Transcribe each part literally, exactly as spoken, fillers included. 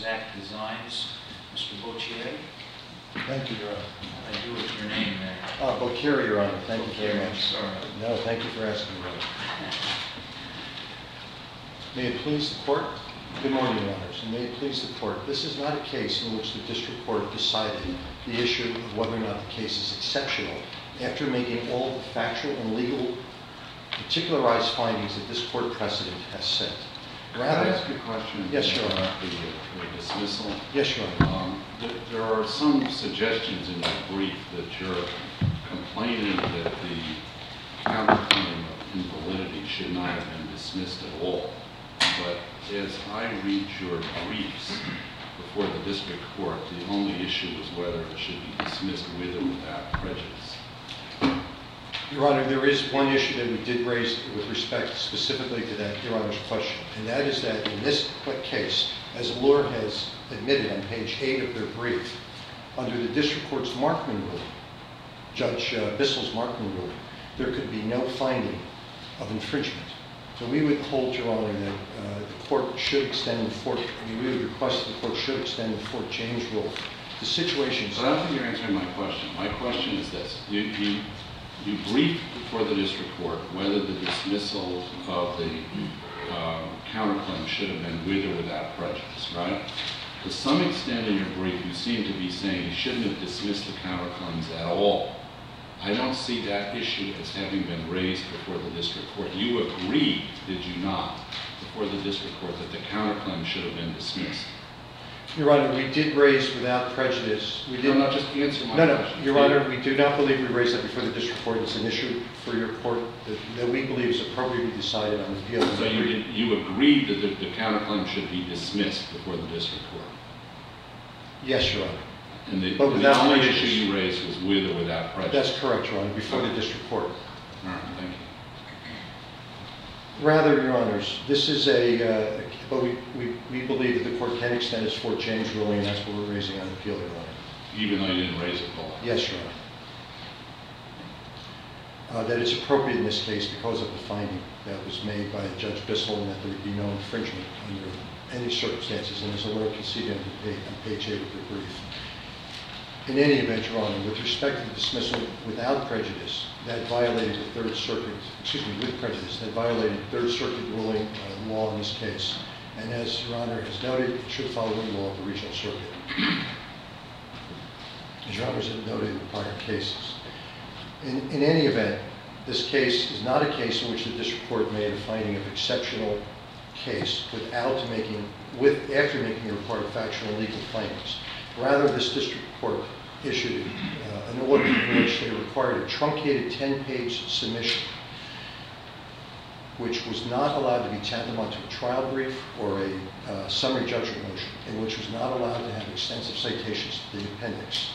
Exact Designs. Mister Bocchieri. Thank you, Your Honor. How do I do with your name there? Uh, Bocchieri, Your Honor. Thank you very much. Sorry. No, thank you for asking, Your Honor. May it please the Court? Good morning, Your Honors, and may it please the Court. This is not a case in which the District Court decided the issue of whether or not the case is exceptional after making all the factual and legal particularized findings that this Court precedent has set. Rather, Can I ask you a question? Yes, Your Honor. About the, uh, the dismissal. Yes, Your Honor. Um, th there are some suggestions in your brief that you're complaining that the counterclaim of invalidity should not have been dismissed at all. But as I read your briefs before the District Court, the only issue is whether it should be dismissed with or without prejudice. Your Honor, there is one issue that we did raise with respect specifically to that, Your Honor's question, and that is that in this case, as Allure has admitted on page eight of their brief, under the District Court's Markman ruling, Judge uh, Bissell's Markman ruling, there could be no finding of infringement. So we would hold, Your Honor, that uh, the Court should extend the Fort, I mean, we would request that the Court should extend the Fort James rule to situations. But I don't think you're answering my question. My question is this. You, you, you briefed before the District Court whether the dismissal of the uh, counterclaim should have been with or without prejudice, right? To some extent in your brief, you seem to be saying you shouldn't have dismissed the counterclaims at all. I don't see that issue as having been raised before the District Court. You agreed, did you not, before the District Court that the counterclaim should have been dismissed? Your Honor, we did raise without prejudice. We did no, not just answer my no, question. No, Your Honor, we do not believe we raised that before the District Court. It's an issue for your court that, that we believe is appropriately decided on the appeal. So you, did, you agreed that the, the counterclaim should be dismissed before the District Court? Yes, Your Honor. And the, but the only issue you raised was with or without prejudice? That's correct, Your Honor, before okay. the District Court. All right, thank you. Rather, Your Honors, this is a, uh, but we, we, we believe that the Court can extend its Fort James ruling, and that's what we're raising on appeal, Your Honor. Even though you didn't raise it below? Yes, Your Honor. Uh, that it's appropriate in this case because of the finding that was made by Judge Bissell and that there would be no infringement under any circumstances, and as a lawyer conceded on page eight of the brief. In any event, Your Honor, with respect to the dismissal without prejudice, that violated the Third Circuit, excuse me, with prejudice, that violated Third Circuit ruling uh, law in this case. And as Your Honor has noted, it should follow the law of the regional circuit. As Your Honors have noted in prior cases. In, in any event, this case is not a case in which the District Court made a finding of exceptional case without making, with, after making the required factual and legal findings. Rather, this District Court issued uh, an order in which they required a truncated ten-page submission, which was not allowed to be tantamount to a trial brief or a uh, summary judgment motion, and which was not allowed to have extensive citations to the appendix.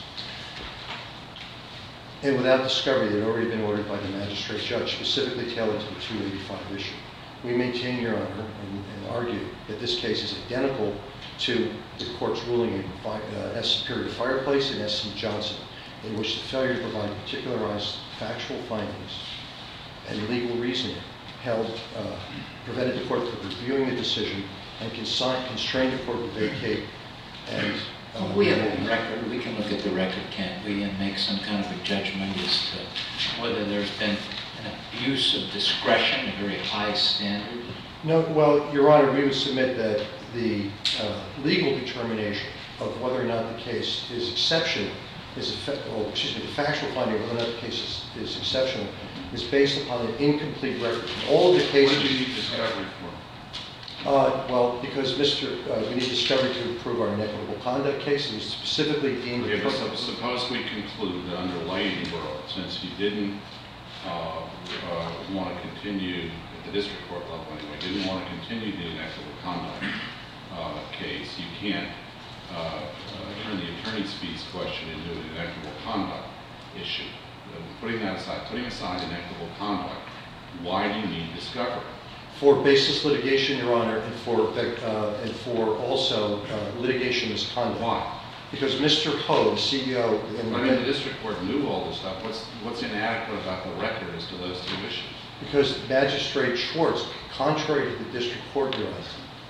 And without discovery that had already been ordered by the magistrate judge, specifically tailored to the two eighty-five issue. We maintain, Your Honor, and, and argue that this case is identical to the Court's ruling in uh, S. Superior Fireplace and S. C. Johnson, in which the failure to provide particularized factual findings and legal reasoning held, uh, prevented the Court from reviewing the decision and consign, constrained the Court to vacate. And uh, well, we have a record. We can look at the record, can't we, and make some kind of a judgment as to whether there's been an abuse of discretion, a very high standard. No, well, Your Honor, we would submit that the uh, legal determination of whether or not the case is exceptional, is or, excuse me, the factual finding of whether or not the case is, is exceptional, is based upon an incomplete record. All of the cases. What do you need discovery for? Uh, well, because Mister Uh, we need discovery to prove our inequitable conduct case. It was specifically deemed. Okay, but suppose we conclude that under Leidenborough, since you didn't uh, uh, want to continue at the district court level anyway, didn't want to continue the inequitable conduct uh, case, you can't uh, uh, turn the attorney's fees question into an inequitable conduct issue. Uh, putting that aside, putting aside inequitable conduct, why do you need discovery? For baseless litigation, Your Honor, and for uh, and for also uh, litigation misconduct. Why? Because Mister Ho, the C E O, and I mean, the district court knew all this stuff. What's what's inadequate about the record as to those two issues? Because Magistrate Schwartz, contrary to the district court, Your Honor,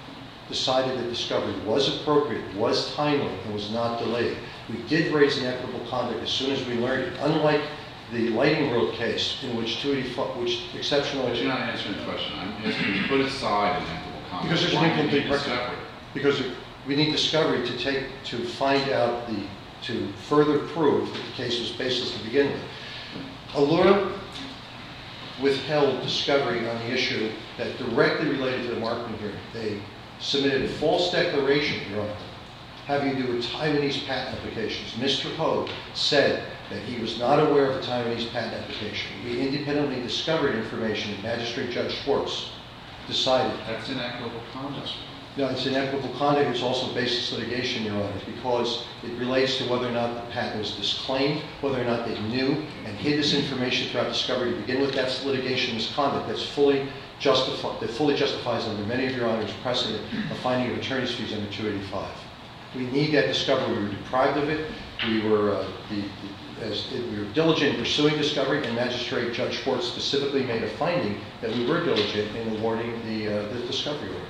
decided that discovery was appropriate, was timely, and was not delayed. We did raise inequitable conduct as soon as we learned it, unlike the Lighting World case in which two eighty-five, which exceptional... But you're not answering the question. I'm asking you to put aside inequitable conduct. Because there's Why an do you need incomplete record. discovery? Because we need discovery to take, to find out the, to further prove that the case was baseless to begin with. Allure withheld discovery on the issue that directly related to the Markman hearing. They submitted a false declaration, Your Honor, having to do with Taiwanese patent applications. Mister Ho said that he was not aware of the Taiwanese patent application. We independently discovered information, and Magistrate Judge Schwartz decided. That's inequitable conduct. No, it's inequitable conduct. It's also baseless litigation, Your Honor, because it relates to whether or not the patent was disclaimed, whether or not they knew and hid this information throughout discovery to begin with. That's litigation misconduct. That's fully justified. That fully justifies under many of Your Honor's precedent a finding of attorney's fees under two eighty-five. We need that discovery. We were deprived of it. We were uh, the, the, as we were diligent in pursuing discovery, and Magistrate Judge Schwartz specifically made a finding that we were diligent in awarding the, uh, the discovery order.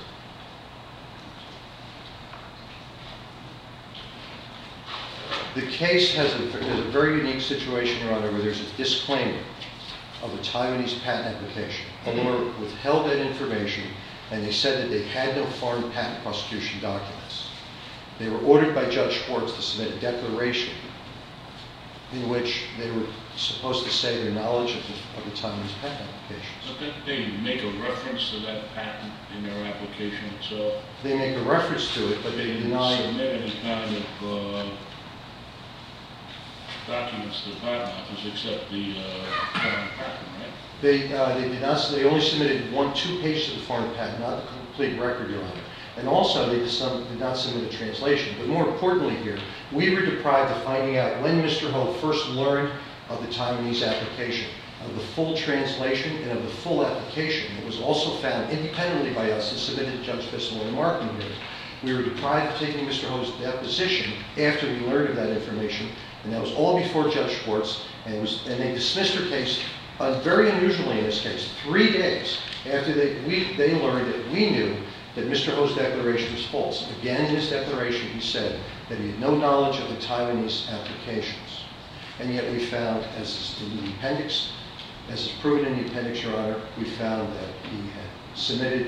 The case has a, has a very unique situation, Your Honor, where there's a disclaimer of a Taiwanese patent application. Allure withheld that information, and they said that they had no foreign patent prosecution documents. They were ordered by Judge Schwartz to submit a declaration in which they were supposed to say their knowledge of the, of the Taiwanese patent applications. But they, they make a reference to that patent in their application itself. They make a reference to it, but they didn't deny... submit any kind of uh, documents to the patent office except the uh, foreign patent, right? They, uh, they did not, they only submitted one, two pages of the foreign patent, not the complete record, Your Honor. And also, they did not submit a translation. But more importantly here, we were deprived of finding out when Mister Ho first learned of the Taiwanese application, of the full translation and of the full application. It was also found independently by us and submitted to Judge Bissell in the Markman hearing. We were deprived of taking Mister Ho's deposition after we learned of that information, and that was all before Judge Schwartz, and, it was, and they dismissed her case, uh, very unusually in this case, three days after they, we, they learned that we knew that Mister Ho's declaration was false. Again, in his declaration, he said that he had no knowledge of the Taiwanese applications. And yet we found, as is in the appendix, as is proven in the appendix, Your Honor, we found that he had submitted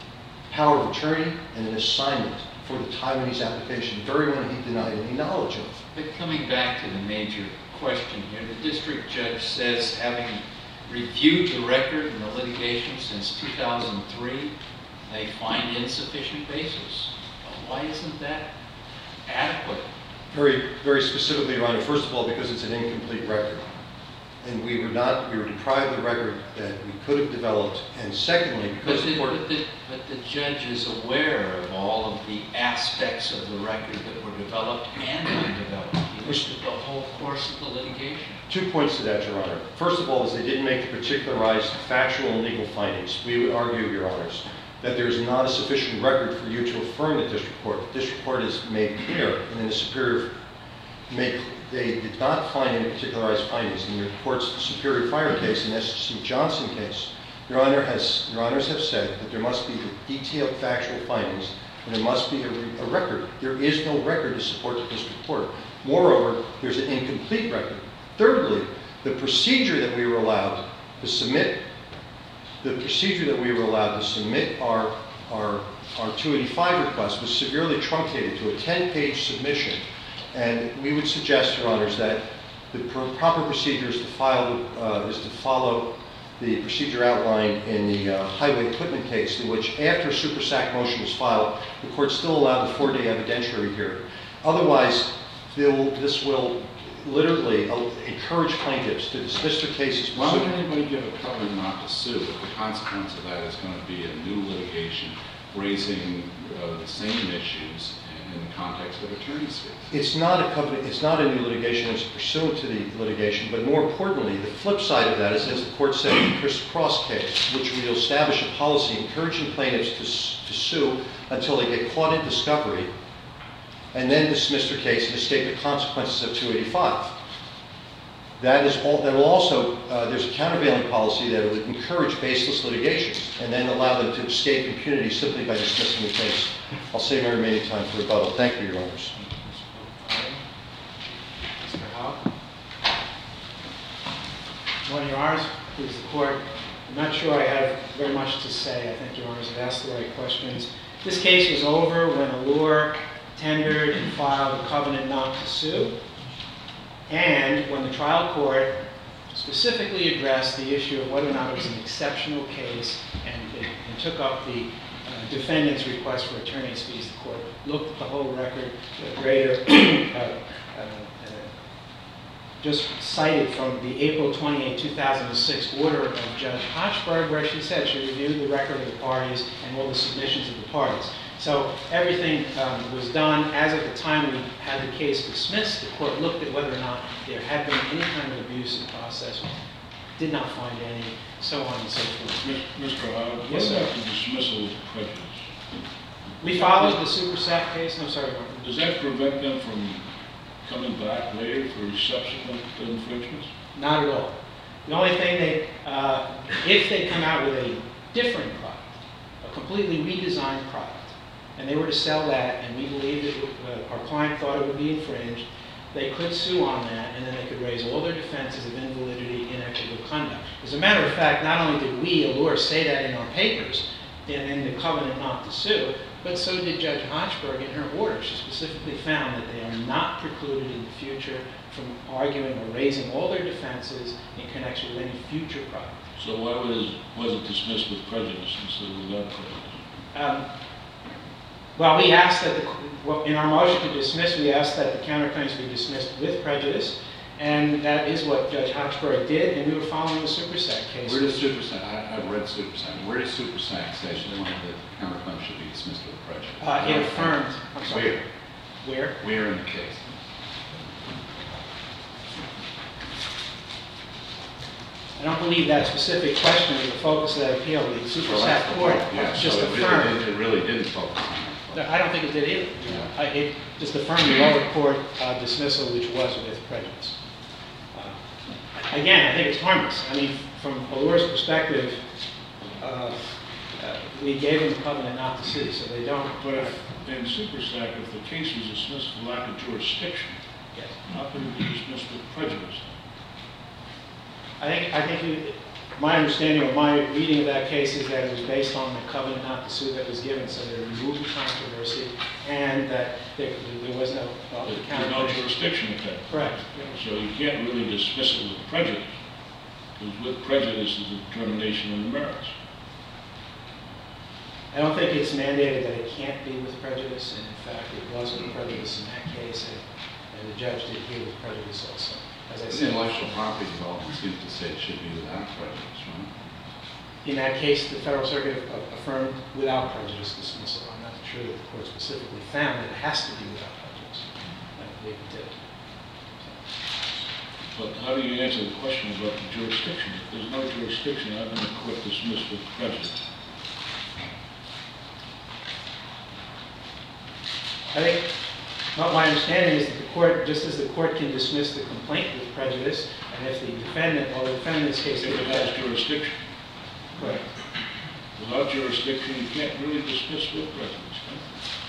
a power of attorney and an assignment for the Taiwanese application, the very one he denied any knowledge of. But coming back to the major question here, the district judge says, having reviewed the record in the litigation since two thousand three, they find insufficient basis. Why isn't that adequate? Very, very specifically, Your Honor, first of all, because it's an incomplete record. And we were not, we were deprived of the record that we could have developed. And secondly, because but the, the court... But the, but the judge is aware of all of the aspects of the record that were developed and undeveloped. He looked at the whole course of the litigation. Two points to that, Your Honor. First of all, is they didn't make the particularized factual and legal findings. We would argue, Your Honors, that there is not a sufficient record for you to affirm the district court. The district court has made clear, and in the superior, made, they did not find any particularized findings in the court's superior fire case, in the S C Johnson case. Your Honor has, Your Honors have said that there must be detailed factual findings, and there must be a, a record. There is no record to support the district court. Moreover, there's an incomplete record. Thirdly, the procedure that we were allowed to submit The procedure that we were allowed to submit our, our, our two eighty-five request was severely truncated to a ten-page submission. And we would suggest, Your Honors, that the pr proper procedure is to, file, uh, is to follow the procedure outlined in the uh, highway equipment case, in which after a super sac motion was filed, the court still allowed the four-day evidentiary hearing. Otherwise, will, this will literally encourage plaintiffs to dismiss their cases. Why would anybody give a covenant not to sue if the consequence of that is going to be a new litigation raising uh, the same issues in, in the context of attorney's fees? It's not a covenant, it's not a new litigation, it's pursuant to the litigation, but more importantly, the flip side of that is, as the court said in the Chris Cross case, which will establish a policy encouraging plaintiffs to, to sue until they get caught in discovery, and then dismiss their case and escape the consequences of two eighty-five. that is all, that will also, uh, there's a countervailing policy that will encourage baseless litigations and then allow them to escape impunity simply by dismissing the case. I'll save my remaining time for rebuttal. Thank you, Your Honors. Mister Howe. Morning, Your Honors. Please, the Court. I'm not sure I have very much to say. I think Your Honors have asked the right questions. This case was over when Allure tendered and filed a covenant not to sue, and when the trial court specifically addressed the issue of whether or not it was an exceptional case and, and took up the uh, defendant's request for attorney's fees. The Court looked at the whole record, the greater uh, uh, uh, just cited from the April twenty-eighth, two thousand six order of Judge Hochberg, where she said she reviewed the record of the parties and all the submissions of the parties. So everything um, was done. As of the time we had the case dismissed, the Court looked at whether or not there had been any kind of abuse in process, did not find any, so on and so forth. Mister Howe, what Yes, sir. about the dismissal with prejudice? We followed the Super Sac case. I'm sorry, Your Honor. Does that prevent them from coming back later for subsequent infringements? Not at all. The only thing they, uh, if they come out with a different product, a completely redesigned product, and they were to sell that, and we believed that uh, our client thought it would be infringed, they could sue on that, and then they could raise all their defenses of invalidity, inequitable conduct. As a matter of fact, not only did we, Allure, say that in our papers, in, in the covenant not to sue, but so did Judge Hochberg in her order. She specifically found that they are not precluded in the future from arguing or raising all their defenses in connection with any future product. So why was, was it dismissed with prejudice instead of without prejudice? Um, Well, we asked that, the, well, in our motion to dismiss, we asked that the counterclaims be dismissed with prejudice, and that is what Judge Hochberg did, and we were following the Super Sac case. Where does Super Sac, I, I've read Super Sac, where does Super Sac say that the counterclaim should be dismissed with prejudice? Uh, it affirmed, I'm sorry. Where? Where? Where in the case? I don't believe that specific question was the focus of that appeal. The Super Well, Sac that's the court point. Yeah, just so it really affirmed. didn't- It really didn't focus on No, that. I don't think it did either. Yeah. I, it just affirmed the lower court uh, dismissal, which was with prejudice. Uh, again, I think it's harmless. I mean, from Allure's perspective, uh, uh, we gave them the covenant not to sue, so they don't. But if, in Super Sac, if the case was dismissed for lack of jurisdiction, Yes. how could it be dismissed with prejudice? I think, I think you, my understanding or my reading of that case is that it was based on the covenant not to sue that was given, so they removed the controversy, and that there, there was no uh, There's no counter. jurisdiction at that. Correct. So you can't really dismiss it with prejudice, because with prejudice is a determination in the merits. I don't think it's mandated that it can't be with prejudice, and in fact, it was with prejudice in that case, and, and the judge did hear with prejudice also. As I The said, intellectual property development seems to say it should be without prejudice, right? in that case, the Federal Circuit affirmed without prejudice dismissal. I'm not sure that the court specifically found that it has to be without prejudice. I believe it did. But how do you answer the question about the jurisdiction? If there's no jurisdiction, how can the court dismiss with prejudice? I think, well, my understanding is that the court, just as the court can dismiss the complaint with prejudice, and if the defendant, or the defendant in this case, If it has jurisdiction. correct. Without jurisdiction, you can't really dismiss with prejudice, can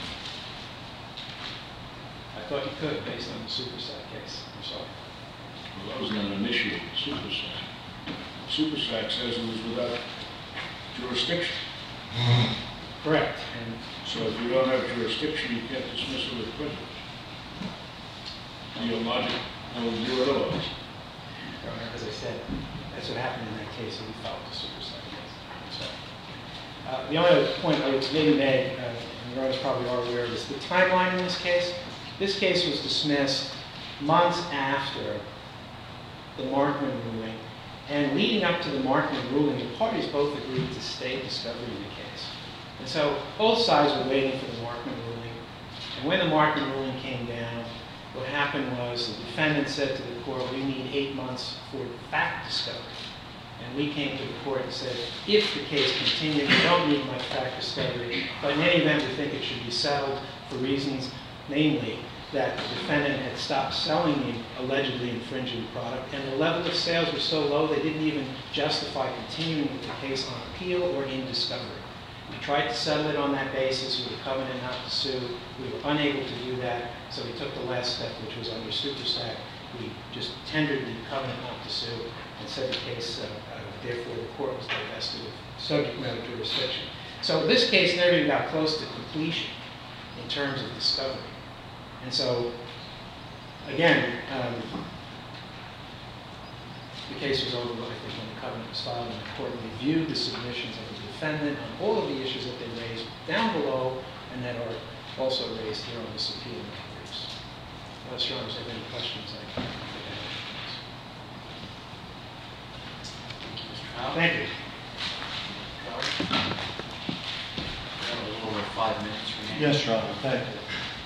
I thought you could, based on the Super Sac case. I'm sorry. you? Well, that was not an issue with Super Sac. Super Sac says it was without jurisdiction. Correct. And So if you don't have jurisdiction, you can't dismiss it with prejudice. Your logic holds zero at all. Your Honor, as I said, that's what happened in that case, and we followed the Super Sac case. I'm sorry. Uh, the only other point I would maybe make, uh, and Your Honors probably are aware of this, the timeline in this case. This case was dismissed months after the Markman ruling, and leading up to the Markman ruling, the parties both agreed to stay discovery in the case. And so both sides were waiting for the Markman ruling. And when the Markman ruling came down, what happened was the defendant said to the court, we need eight months for fact discovery. And we came to the court and said, if the case continues, we don't need much fact discovery, but in any event, we think it should be settled for reasons, namely, that the defendant had stopped selling the allegedly infringing product, and the level of sales was so low they didn't even justify continuing with the case on appeal or in discovery. We tried to settle it on that basis with a covenant not to sue. We were unable to do that, so we took the last step, which was under SuperSAC. We just tendered the covenant not to sue and set the case, uh, uh, therefore the court was divested of subject matter jurisdiction. So this case never even got close to completion in terms of discovery. And so, again, um, the case was over, I think, when the covenant was filed, and the court reviewed the submissions of the defendant on all of the issues that they raised down below and that are also raised here on this appeal in the briefs. Unless Your Honors have any questions, I can take any questions. Thank you. We have a little over five minutes remaining. Yes, Your Honor, thank you.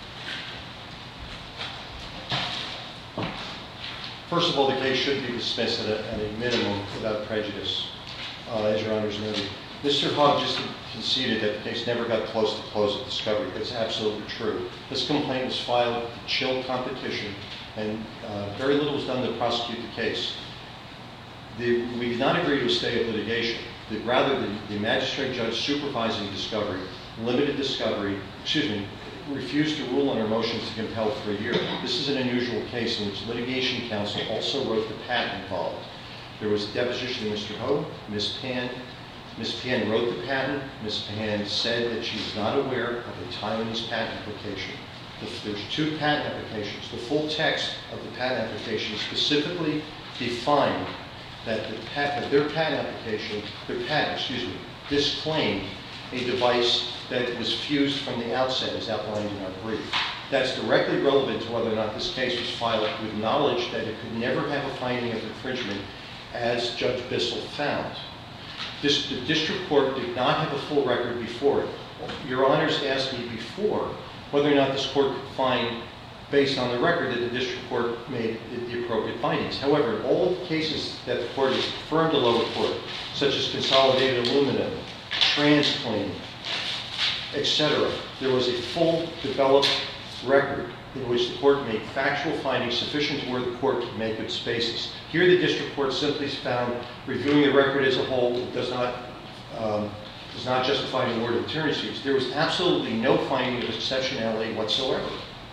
First of all, the case should be dismissed at a, at a minimum without prejudice, uh, as Your Honors noted. Mister Hogg just conceded that the case never got close to close of discovery. That's absolutely true. This complaint was filed to chill competition, and uh, very little was done to prosecute the case. The, we did not agree to a stay of litigation. The, rather, the, the magistrate judge supervising discovery, limited discovery, excuse me, refused to rule on our motions to compel for a year. This is an unusual case in which litigation counsel also wrote the patent involved. There was a deposition of Mister Ho, Miz Pan. Miz Pan wrote the patent. Miz Pan said that she was not aware of the Taiwanese patent application. There's two patent applications. The full text of the patent application specifically defined that, the patent, that their patent application, their patent, excuse me, disclaimed a device that was fused from the outset, as outlined in our brief. That's directly relevant to whether or not this case was filed with knowledge that it could never have a finding of infringement, as Judge Bissell found. This, the district court did not have a full record before it. Your Honors asked me before whether or not this court could find, based on the record, that the district court made the appropriate findings. However, in all of the cases that the court has affirmed the lower court, such as Consolidated Aluminum, TransClean, et cetera, there was a full, developed record in which the court made factual findings sufficient to where the court could make its basis. Here, the district court simply found reviewing the record as a whole does not um, does not justify an award of attorney's fees. There was absolutely no finding of exceptionality whatsoever.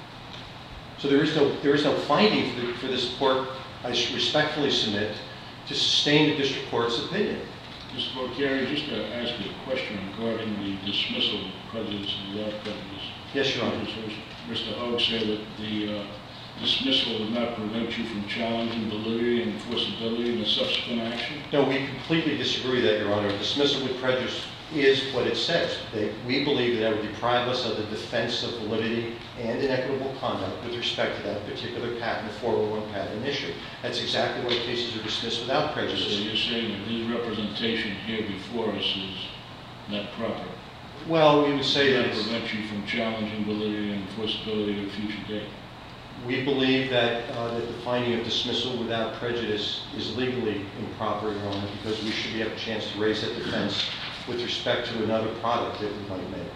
So there is no there is no finding for, the, for this court, I respectfully submit, to sustain the district court's opinion. Mister Borcheri, just to ask you a question regarding the dismissal of prejudice and without prejudice. Yes, Your Honor. Mister Hogg said that the uh, dismissal would not prevent you from challenging validity and enforceability in a subsequent action? No, we completely disagree with that, Your Honor. Dismissal with prejudice is what it says. They, we believe that that would deprive us of the defense of validity and inequitable conduct with respect to that particular patent, the four oh one patent issue. That's exactly why cases are dismissed without prejudice. So you're saying that his representation here before us is not proper? Well, we would say that that it prevents you from challenging validity and enforceability at a future date. We believe that, uh, that the finding of dismissal without prejudice is legally improper, Your Honor, because we should have a chance to raise that defense with respect to another product that we might make.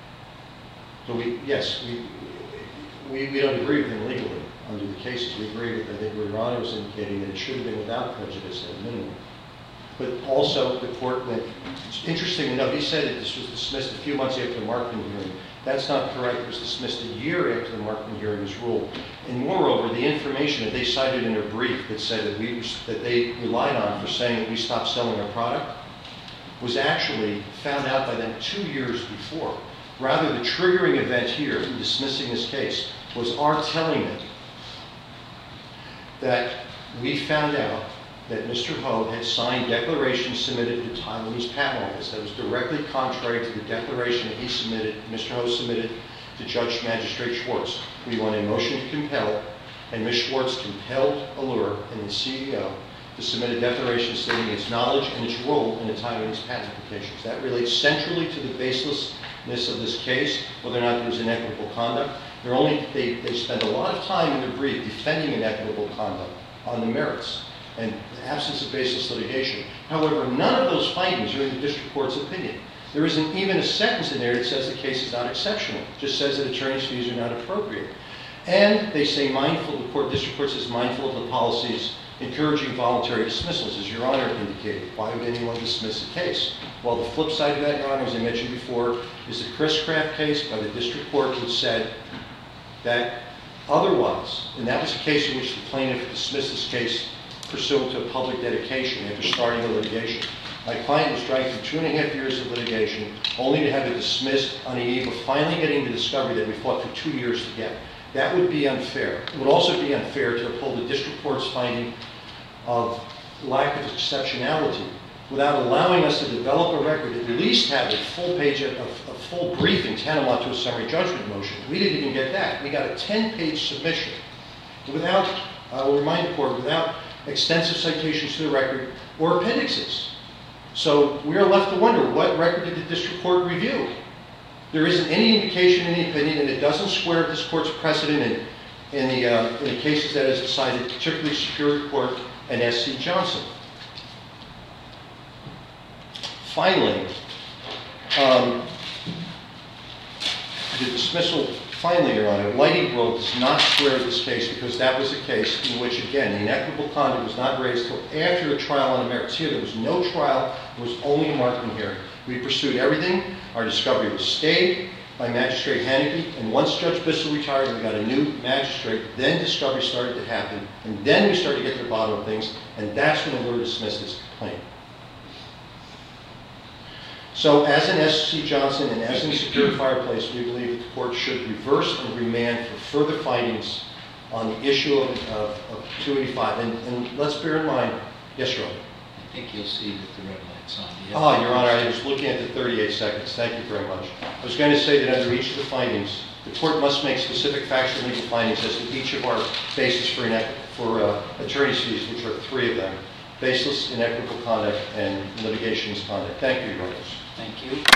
So we, yes, we, we, we don't agree with him legally under the cases. We agree with, I think, what Your Honor was indicating, that it should have been without prejudice at a minimum. But also, the court went, interesting enough, he said that this was dismissed a few months after the Markman hearing. That's not correct. It was dismissed a year after the Markman hearing was ruled. And moreover, the information that they cited in their brief that said that, we, that they relied on for saying that we stopped selling our product was actually found out by them two years before. Rather, the triggering event here in dismissing this case was our telling them that we found out that Mister Ho had signed declarations submitted to the Taiwanese Patent Office that was directly contrary to the declaration that he submitted, Mister Ho submitted to Judge Magistrate Schwartz. We won a motion to compel, and Miz Schwartz compelled Allure and the C E O to submit a declaration stating its knowledge and its role in the Taiwanese patent applications. That relates centrally to the baselessness of this case, whether or not there was inequitable conduct. They're only, they, they spend a lot of time in their brief defending inequitable conduct on the merits and the absence of baseless litigation. However, none of those findings are in the district court's opinion. There isn't even a sentence in there that says the case is not exceptional. It just says that attorney's fees are not appropriate. And they say mindful, the court, district court says mindful of the policies encouraging voluntary dismissals, as Your Honor indicated. Why would anyone dismiss a case? Well, the flip side of that, Your Honor, as I mentioned before, is the Chris Craft case by the district court, which said that otherwise, and that was a case in which the plaintiff dismissed this case pursuant to a public dedication after starting the litigation. My client was dragged through two and a half years of litigation, only to have it dismissed on the eve of finally getting the discovery that we fought for two years to get. That would be unfair. It would also be unfair to uphold the district court's finding of lack of exceptionality without allowing us to develop a record, at least have a full page, of, a full brief in tantamount to a summary judgment motion. We didn't even get that. We got a ten-page submission without, I will remind the court, without extensive citations to the record or appendixes. So we are left to wonder, what record did the district court review? There isn't any indication in the opinion, and it doesn't square this court's precedent in, in, the, uh, in the cases that is decided, particularly Superior Court and S C Johnson. Finally, um, the dismissal, finally, Your Honor, Lighting World does not square this case because that was a case in which, again, the inequitable conduct was not raised until after a trial on the merits. Here, there was no trial. There was only a Markman hearing. We pursued everything. Our discovery was stayed by Magistrate Haneke, and once Judge Bissell retired, we got a new magistrate. Then discovery started to happen, and then we started to get to the bottom of things, and that's when the Lord dismissed this complaint. So, as in S C Johnson and as in Superior Fireplace, we believe that the court should reverse and remand for further findings on the issue of, of, of two eighty-five. And, and let's bear in mind, yes, Your Honor. I think you'll see that the red light's on. Ah, Your Honor, I was looking at the thirty-eight seconds. Thank you very much. I was going to say that under each of the findings, the court must make specific factual and legal findings as to each of our basis for, inequ- for uh, attorney's fees, which are three of them: baseless, inequitable conduct, and litigation misconduct. Thank you, Your Honor. Thank you.